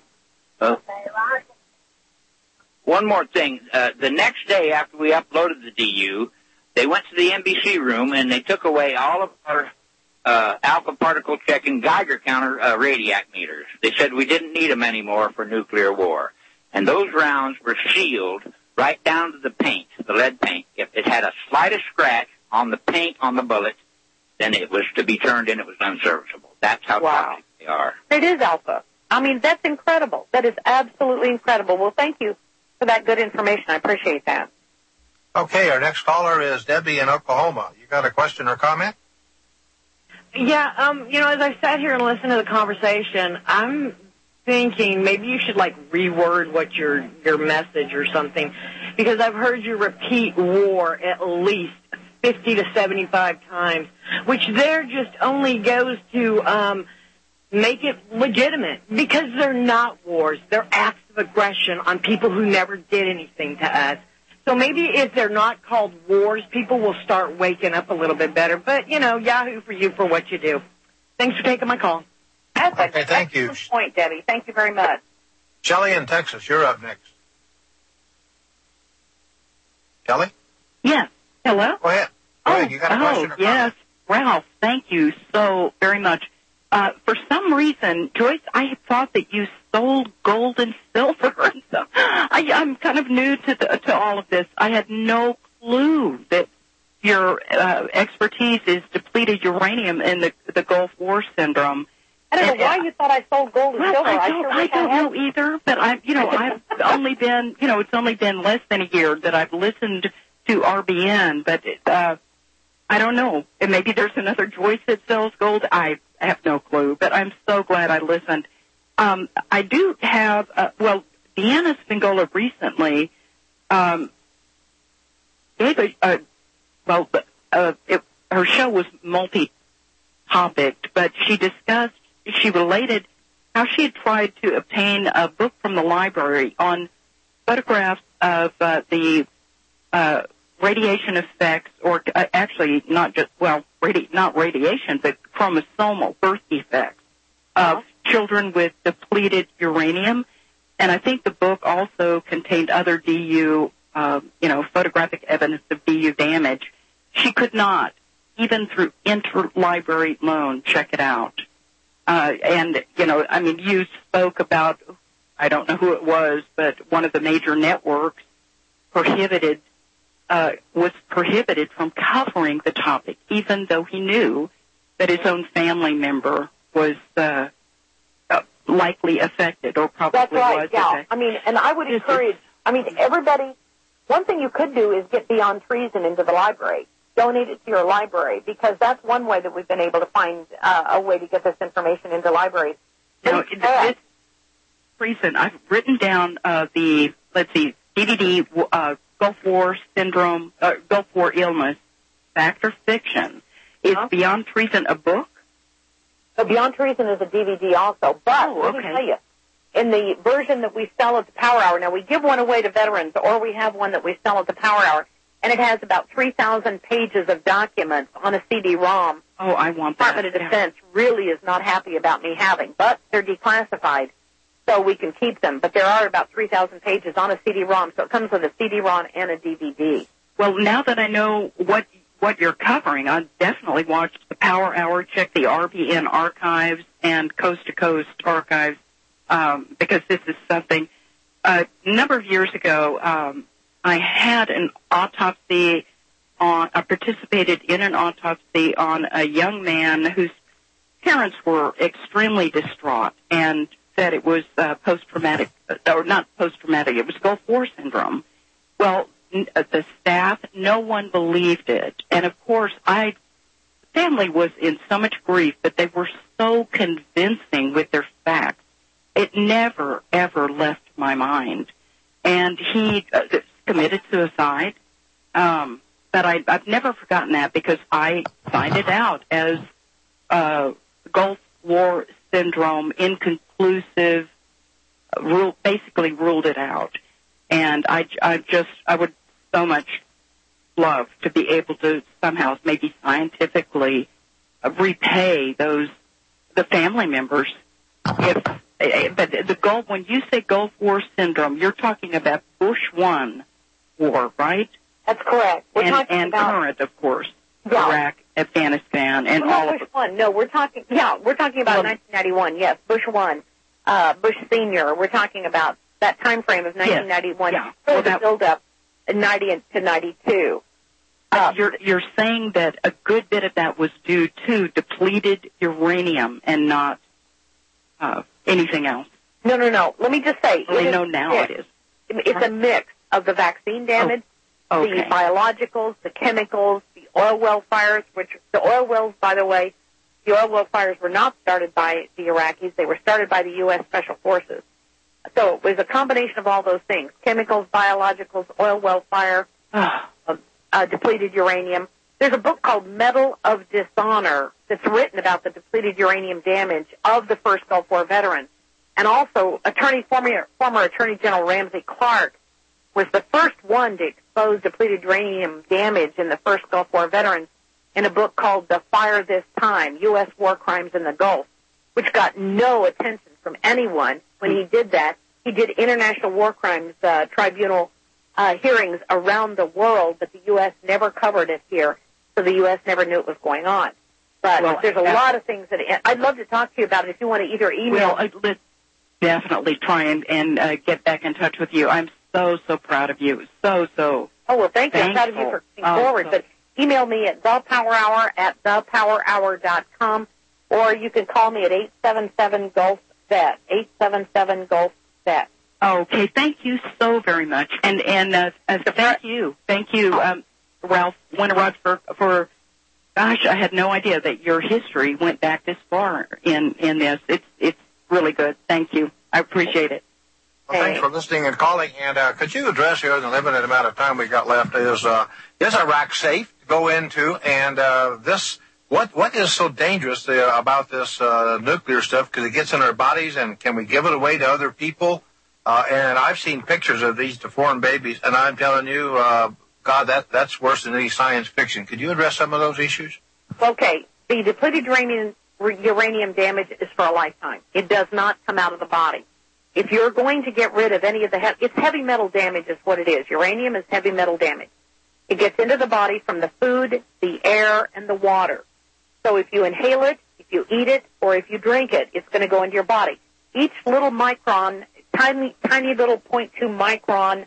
One more thing. The next day after we uploaded the DU, they went to the NBC room and they took away all of our alpha particle check and Geiger counter radiac meters. They said we didn't need them anymore for nuclear war. And those rounds were sealed right down to the paint, the lead paint. If it had a slightest scratch on the paint on the bullet, then it was to be turned in. It was unserviceable. That's how toxic they are. It is alpha. I mean, that's incredible. That is absolutely incredible. Well, thank you for that good information. I appreciate that. Okay, our next caller is Debbie in Oklahoma. You got a question or comment? Yeah, as I sat here and listened to the conversation, I'm thinking maybe you should reword what your message or something, because I've heard you repeat war at least 50 to 75 times, which there just only goes to make it legitimate, because they're not wars. They're acts of aggression on people who never did anything to us. So maybe if they're not called wars, people will start waking up a little bit better. But, yahoo for you for what you do. Thanks for taking my call. Okay, thank you. Good point, Debbie. Thank you very much. Shelley in Texas, you're up next. Shelley? Yes. Hello? Go ahead. You got a question or yes. Ralph, thank you so very much. For some reason, Joyce, I thought that you sold gold and silver and stuff. I'm kind of new to all of this. I had no clue that your expertise is depleted uranium in the Gulf War syndrome. I don't know why you thought I sold gold and silver. I don't know either, but I've only been, it's only been less than a year that I've listened to RBN, but I don't know. And maybe there's another Joyce that sells gold. I have no clue, but I'm so glad I listened. I do have, Deanna Spingola recently gave her show was multi-topic, but she related how she had tried to obtain a book from the library on photographs of the radiation effects, or actually not radiation, but chromosomal birth defects of children with depleted uranium. And I think the book also contained other DU, photographic evidence of DU damage. She could not, even through interlibrary loan, check it out. You spoke about, I don't know who it was, but one of the major networks was prohibited from covering the topic, even though he knew that his own family member was likely affected, or probably That's right, was affected. I mean, and I would encourage, everybody, one thing you could do is get Beyond Treason into the library. Donate it to your library, because that's one way that we've been able to find a way to get this information into libraries. This reason, I've written down the DVD, Gulf War syndrome, Gulf War illness, fact or fiction. Is Beyond Treason a book? So Beyond Treason is a DVD also. But let me tell you, in the version that we sell at the Power Hour, now we give one away to veterans, or we have one that we sell at the Power Hour, and it has about 3,000 pages of documents on a CD-ROM. Oh, I want that. Department of Defense really is not happy about me having, but they're declassified. so we can keep them. But there are about 3,000 pages on a CD-ROM, so it comes with a CD-ROM and a DVD. Well, now that I know what you're covering, I'll definitely watch the Power Hour, check the RBN archives and Coast to Coast archives, because this is something. A number of years ago, I had an autopsy I participated in an autopsy on a young man whose parents were extremely distraught and said it was post-traumatic, or not post-traumatic, it was Gulf War syndrome. Well, the staff, no one believed it. And, of course, the family was in so much grief, but they were so convincing with their facts. It never, ever left my mind. And he committed suicide. But I've never forgotten that because I signed it out as Gulf War syndrome, inconclusive, basically ruled it out. And I would so much love to be able to somehow, maybe scientifically, repay the family members. But when you say Gulf War syndrome, you're talking about Bush 1 war, right? That's correct. And current, of course, Iraq, Afghanistan, and all of Bush 1. No, we're talking about 1991. Yes, Bush 1, Bush Senior. We're talking about that time frame of 1991. Yes. Yeah. The build up 90 to 92. You're saying that a good bit of that was due to depleted uranium and not anything else. No. Let me just say. Well, know now it is. It's a mix of the vaccine damage, the biologicals, the chemicals, the oil well fires, which the oil wells, by the way, the oil well fires were not started by the Iraqis. They were started by the U.S. Special Forces. So it was a combination of all those things, chemicals, biologicals, oil well fire, depleted uranium. There's a book called Medal of Dishonor that's written about the depleted uranium damage of the first Gulf War veterans. And also, former Attorney General Ramsey Clark was the first one to expose depleted uranium damage in the first Gulf War veterans in a book called The Fire This Time, U.S. War Crimes in the Gulf, which got no attention from anyone when he did that. He did International War Crimes Tribunal hearings around the world, but the U.S. never covered it here, so the U.S. never knew it was going on. But there's a lot of things that I'd love to talk to you about it if you want to either email. Well, let's definitely try and get back in touch with you. I'm so proud of you. So. Oh, well, thank you. I'm proud of you for coming forward. But email me at thepowerhour@thepowerhour.com, or you can call me at 877-GULF-VET, 877-GULF-VET. Okay, thank you so very much. And thank you, Ralph Winterrod, for, gosh, I had no idea that your history went back this far in this. It's really good. Thank you. I appreciate it. Well, thanks for listening and calling. And could you address here, the limited amount of time we got left, is Iraq safe to go into? And what is so dangerous about this nuclear stuff? Because it gets in our bodies, and can we give it away to other people? And I've seen pictures of these deformed babies, and I'm telling you, God, that's worse than any science fiction. Could you address some of those issues? Okay. The depleted uranium damage is for a lifetime. It does not come out of the body. If you're going to get rid of any of it's heavy metal damage is what it is. Uranium is heavy metal damage. It gets into the body from the food, the air, and the water. So if you inhale it, if you eat it, or if you drink it, it's going to go into your body. Each little micron, tiny little 0.2 micron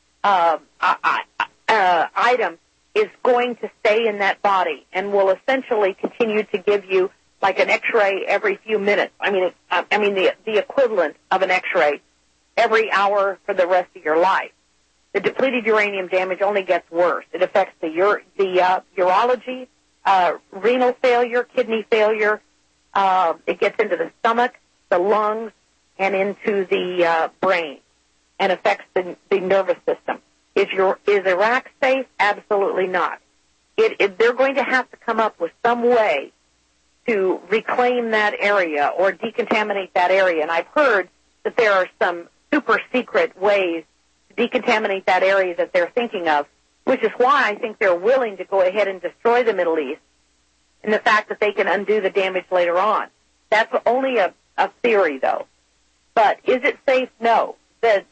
item is going to stay in that body and will essentially continue to give you like an X-ray every few minutes. the equivalent of an X-ray every hour for the rest of your life. The depleted uranium damage only gets worse. It affects the urology, renal failure, kidney failure. It gets into the stomach, the lungs, and into the brain, and affects the nervous system. Is Iraq safe? Absolutely not. They're going to have to come up with some way to reclaim that area or decontaminate that area. And I've heard that there are some super secret ways to decontaminate that area that they're thinking of, which is why I think they're willing to go ahead and destroy the Middle East, and the fact that they can undo the damage later on. That's only a theory, though. But is it safe? No. The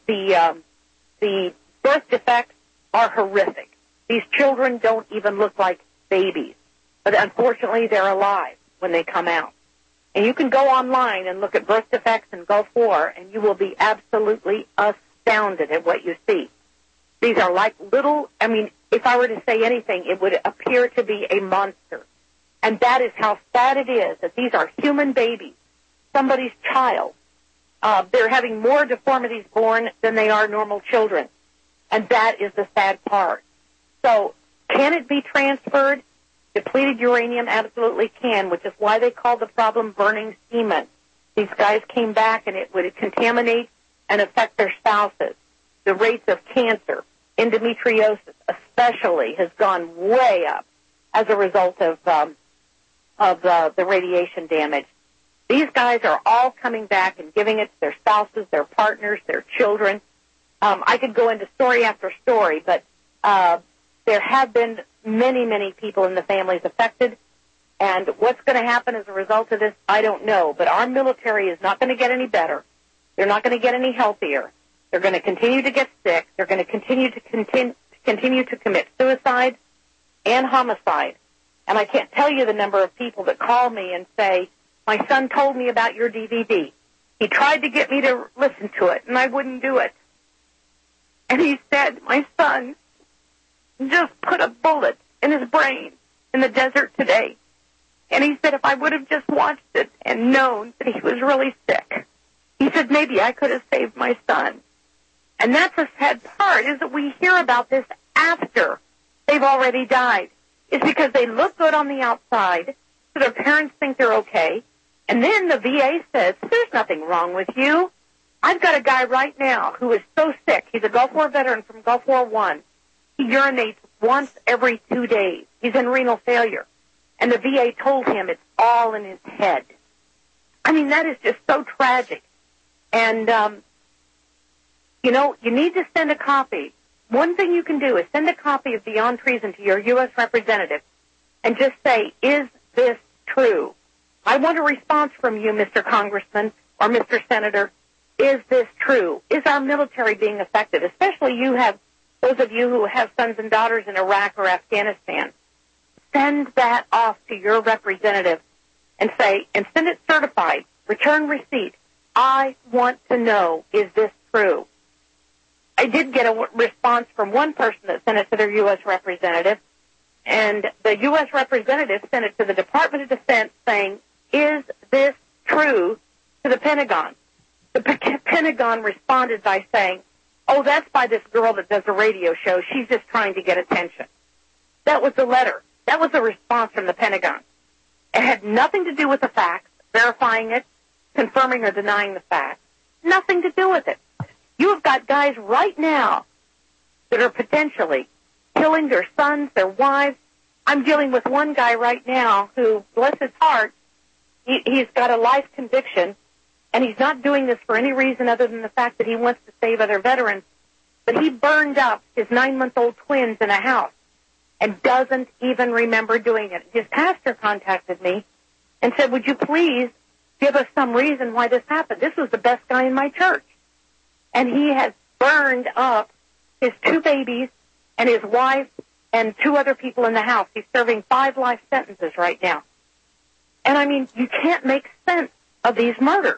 birth defects are horrific. These children don't even look like babies. But unfortunately, they're alive when they come out. And you can go online and look at birth defects in Gulf War, and you will be absolutely astounded at what you see. These are like little, if I were to say anything, it would appear to be a monster. And that is how sad it is, that these are human babies, somebody's child. They're having more deformities born than they are normal children. And that is the sad part. So can it be transferred? Depleted uranium absolutely can, which is why they call the problem burning semen. These guys came back and it would contaminate and affect their spouses. The rates of cancer, endometriosis especially, has gone way up as a result of the radiation damage. These guys are all coming back and giving it to their spouses, their partners, their children. I could go into story after story, but there have been many, many people in the families affected. And what's going to happen as a result of this, I don't know. But our military is not going to get any better. They're not going to get any healthier. They're going to continue to get sick. They're going to continue to commit suicide and homicide. And I can't tell you the number of people that call me and say, my son told me about your DVD. He tried to get me to listen to it, and I wouldn't do it. And he said, my son just put a bullet in his brain in the desert today. And he said, if I would have just watched it and known that he was really sick, he said, maybe I could have saved my son. And that's the sad part, is that we hear about this after they've already died. It's because they look good on the outside, so their parents think they're okay, and then the VA says, there's nothing wrong with you. I've got a guy right now who is so sick. He's a Gulf War veteran from Gulf War I. He urinates once every 2 days. He's in renal failure. And the VA told him it's all in his head. I mean, that is just so tragic. And, you need to send a copy. One thing you can do is send a copy of Beyond Treason to your U.S. representative and just say, is this true? I want a response from you, Mr. Congressman or Mr. Senator. Is this true? Is our military being affected? Especially those of you who have sons and daughters in Iraq or Afghanistan. Send that off to your representative and send it certified, return receipt. I want to know, is this true? I did get a response from one person that sent it to their U.S. representative, and the U.S. representative sent it to the Department of Defense saying, is this true, to the Pentagon? The Pentagon responded by saying, oh, that's by this girl that does a radio show. She's just trying to get attention. That was the letter. That was the response from the Pentagon. It had nothing to do with the facts, verifying it, confirming or denying the facts. Nothing to do with it. You have got guys right now that are potentially killing their sons, their wives. I'm dealing with one guy right now who, bless his heart, he's got a life conviction, and he's not doing this for any reason other than the fact that he wants to save other veterans. But he burned up his 9-month-old twins in a house and doesn't even remember doing it. His pastor contacted me and said, would you please give us some reason why this happened? This was the best guy in my church. And he has burned up his 2 babies and his wife and 2 other people in the house. He's serving 5 life sentences right now. And I mean, you can't make sense of these murders.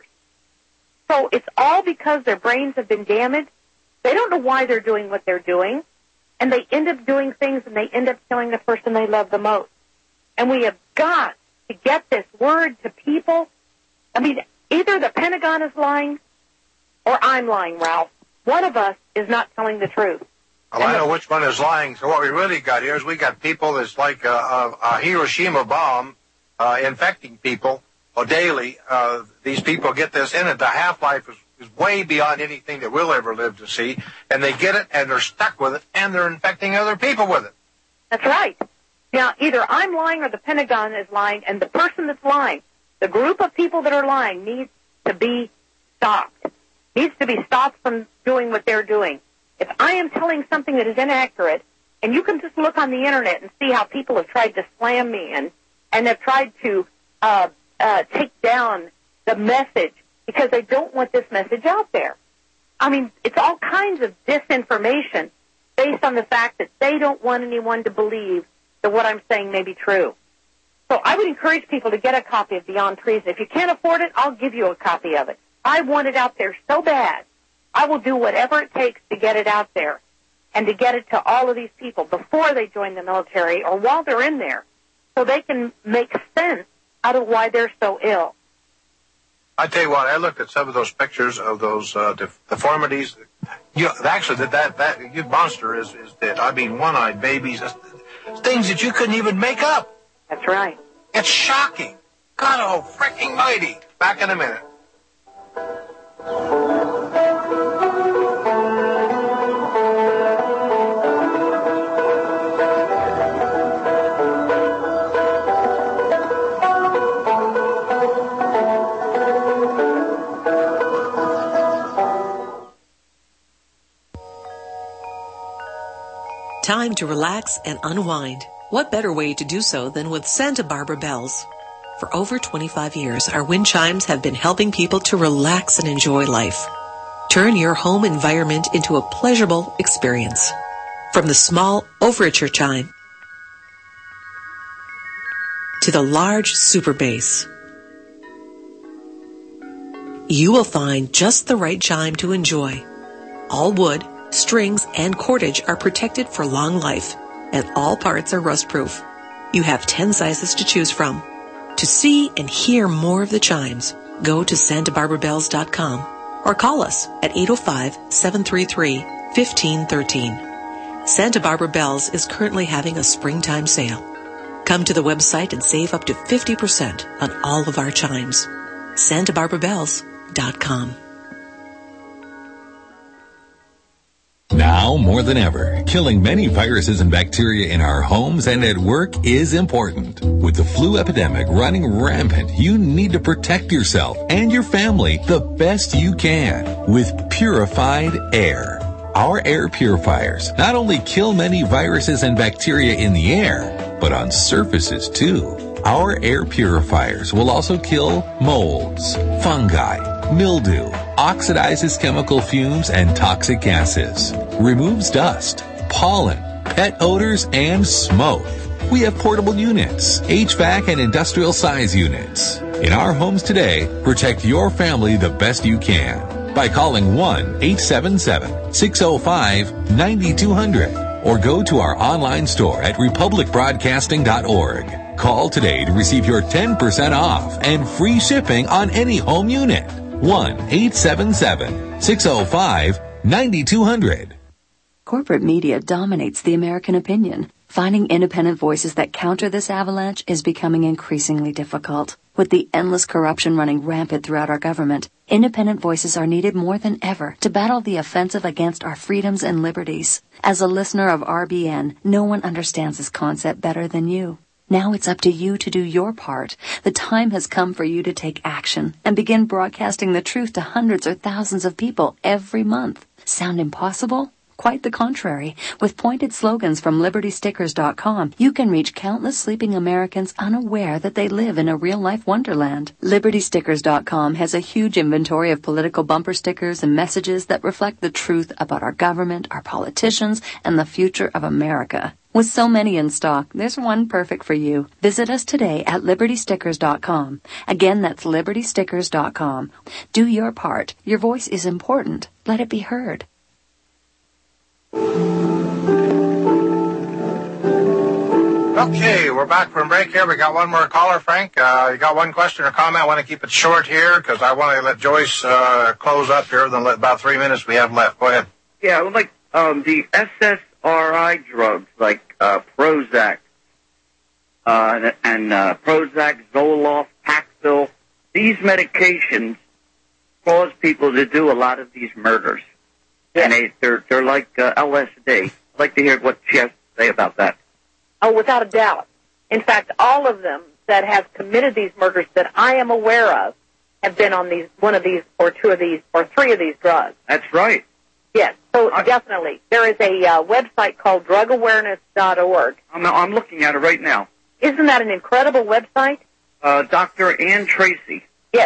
So it's all because their brains have been damaged. They don't know why they're doing what they're doing. And they end up doing things and they end up killing the person they love the most. And we have got to get this word to people. I mean, either the Pentagon is lying or I'm lying, Ralph. One of us is not telling the truth. Well, I know which one is lying. So what we really got here is we got people that's like a Hiroshima bomb infecting people daily. These people get this in it. The half-life is way beyond anything that we'll ever live to see. And they get it, and they're stuck with it, and they're infecting other people with it. That's right. Now, either I'm lying or the Pentagon is lying, and the person that's lying, the group of people that are lying, needs to be stopped. Needs to be stopped from doing what they're doing. If I am telling something that is inaccurate, and you can just look on the Internet and see how people have tried to slam me and have tried to take down the message because they don't want this message out there. I mean, it's all kinds of disinformation based on the fact that they don't want anyone to believe that what I'm saying may be true. So I would encourage people to get a copy of Beyond Treason. If you can't afford it, I'll give you a copy of it. I want it out there so bad. I will do whatever it takes to get it out there and to get it to all of these people before they join the military or while they're in there so they can make sense out of why they're so ill. I tell you what, I looked at some of those pictures of those deformities. Actually, that monster is dead. I mean, one-eyed babies, things that you couldn't even make up. That's right. It's shocking. God, oh, freaking mighty. Back in a minute. Time to relax and unwind. What better way to do so than with Santa Barbara Bells? For over 25 years, our wind chimes have been helping people to relax and enjoy life. Turn your home environment into a pleasurable experience. From the small overture chime to the large super bass, you will find just the right chime to enjoy. All wood, strings, and cordage are protected for long life, and all parts are rust-proof. You have 10 sizes to choose from. To see and hear more of the chimes, go to SantaBarbaraBells.com or call us at 805-733-1513. Santa Barbara Bells is currently having a springtime sale. Come to the website and save up to 50% on all of our chimes. SantaBarbaraBells.com. Now more than ever, killing many viruses and bacteria in our homes and at work is important. With the flu epidemic running rampant, you need to protect yourself and your family the best you can with purified air. Our air purifiers not only kill many viruses and bacteria in the air, but on surfaces too. Our air purifiers will also kill molds, fungi, mildew, oxidizes chemical fumes and toxic gases, removes dust, pollen, pet odors, and smoke. We have portable units, HVAC and industrial size units. In our homes today, protect your family the best you can by calling 1-877-605-9200 or go to our online store at republicbroadcasting.org. Call today to receive your 10% off and free shipping on any home unit. 1-877-605-9200. Corporate media dominates the American opinion. Finding independent voices that counter this avalanche is becoming increasingly difficult. With the endless corruption running rampant throughout our government, independent voices are needed more than ever to battle the offensive against our freedoms and liberties. As a listener of RBN, no one understands this concept better than you. Now it's up to you to do your part. The time has come for you to take action and begin broadcasting the truth to hundreds or thousands of people every month. Sound impossible? Quite the contrary. With pointed slogans from LibertyStickers.com, you can reach countless sleeping Americans unaware that they live in a real-life wonderland. LibertyStickers.com has a huge inventory of political bumper stickers and messages that reflect the truth about our government, our politicians, and the future of America. With so many in stock, there's one perfect for you. Visit us today at LibertyStickers.com. Again, that's LibertyStickers.com. Do your part. Your voice is important. Let it be heard. Okay, we're back from break here. We got one more caller, Frank. You got one question or comment? I want to keep it short here because I want to let Joyce close up here. Then about 3 minutes we have left. Go ahead. Yeah, like the SSRI drugs like Prozac and Prozac, Zoloft, Paxil. These medications cause people to do a lot of these murders, and they're like LSD. I'd like to hear what she has to say about that. Oh, without a doubt. In fact, all of them that have committed these murders that I am aware of have been on one of these or two of these or three of these drugs. That's right. Yes, so definitely. There is a website called drugawareness.org. I'm looking at it right now. Isn't that an incredible website? Dr. Ann Tracy. Yes.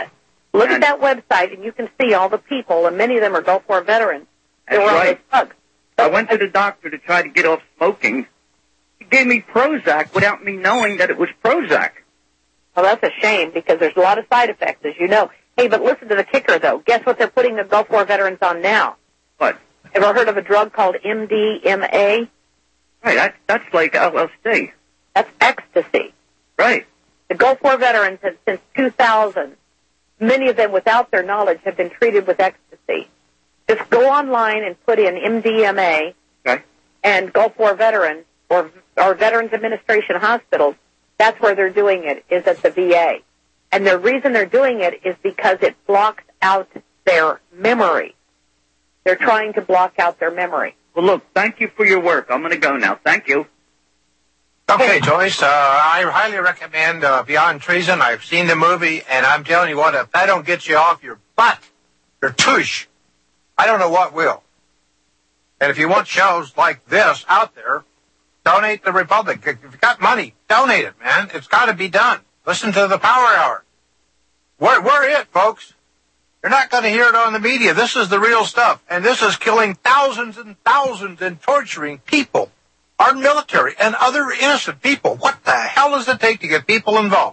Look at that website, and you can see all the people, and many of them are Gulf War veterans. That's right. Drugs. I went to the doctor to try to get off smoking. He gave me Prozac without me knowing that it was Prozac. Well, that's a shame because there's a lot of side effects, as you know. Hey, but listen to the kicker, though. Guess what they're putting the Gulf War veterans on now? What? Ever heard of a drug called MDMA? Right, that's like LSD. That's ecstasy. Right. The Gulf War veterans have, since 2000, many of them without their knowledge have been treated with ecstasy. Just go online and put in MDMA and Gulf War veterans or Veterans Administration hospitals. That's where they're doing it, is at the VA. And the reason they're doing it is because it blocks out their memory. They're trying to block out their memory. Well, look, thank you for your work. I'm going to go now. Thank you. Okay, Joyce, I highly recommend Beyond Treason. I've seen the movie, and I'm telling you what, if that don't get you off your butt, your tush, I don't know what will. And if you want shows like this out there, donate the Republic. If you've got money, donate it, man. It's got to be done. Listen to the Power Hour. We're it, folks. You're not going to hear it on the media. This is the real stuff. And this is killing thousands and thousands and torturing people, our military, and other innocent people. What the hell does it take to get people involved?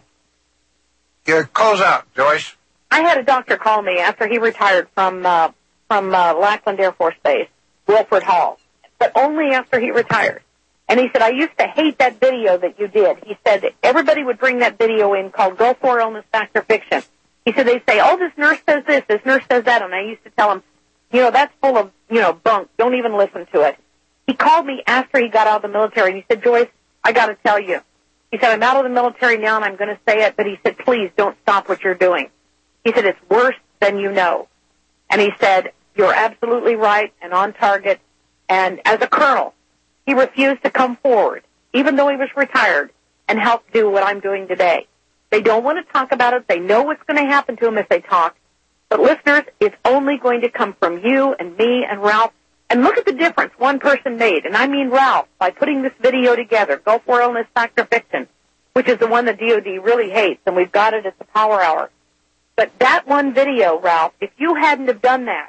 Close out, Joyce. I had a doctor call me after he retired from Lackland Air Force Base, Wilford Hall, but only after he retired. And he said, I used to hate that video that you did. He said, everybody would bring that video in called Gulf War Illness, Fact or Fiction. He said, they say, oh, this nurse says this nurse says that. And I used to tell him, that's full of, bunk. Don't even listen to it. He called me after he got out of the military, and he said, Joyce, I got to tell you. He said, I'm out of the military now, and I'm going to say it, but he said, please don't stop what you're doing. He said, it's worse than you know. And he said, you're absolutely right and on target. And as a colonel, he refused to come forward, even though he was retired, and help do what I'm doing today. They don't want to talk about it. They know what's going to happen to them if they talk. But listeners, it's only going to come from you and me and Ralph. And look at the difference one person made, and I mean Ralph, by putting this video together, Gulf War Illness, Fact or Fiction, which is the one the DOD really hates, and we've got it at the Power Hour. But that one video, Ralph, if you hadn't have done that,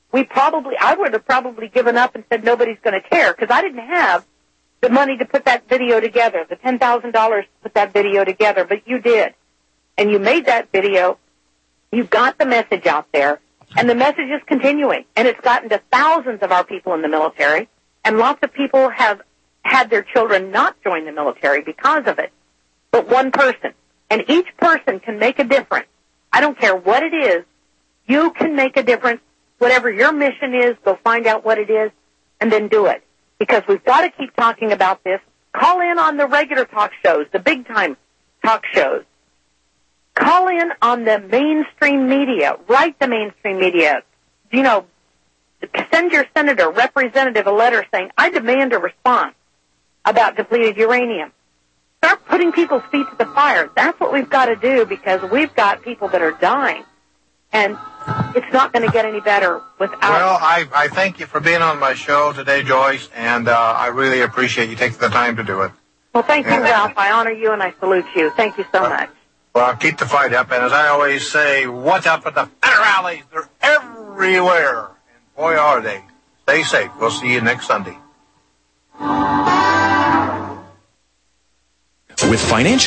I would have probably given up and said nobody's going to care, because I didn't have the money to put that video together, the $10,000 to put that video together, but you did. And you made that video. You got the message out there, and the message is continuing. And it's gotten to thousands of our people in the military, and lots of people have had their children not join the military because of it. But one person. And each person can make a difference. I don't care what it is. You can make a difference. Whatever your mission is, go find out what it is, and then do it. Because we've got to keep talking about this. Call in on the regular talk shows, the big-time talk shows. Call in on the mainstream media. Write the mainstream media. Send your senator, representative a letter saying, I demand a response about depleted uranium. Start putting people's feet to the fire. That's what we've got to do, because we've got people that are dying. And it's not going to get any better without... Well, I thank you for being on my show today, Joyce, and I really appreciate you taking the time to do it. Well, thank you, Ralph. I honor you and I salute you. Thank you so much. Well, keep the fight up, and as I always say, what's up at the federales? They're everywhere. And boy, are they. Stay safe. We'll see you next Sunday. With financial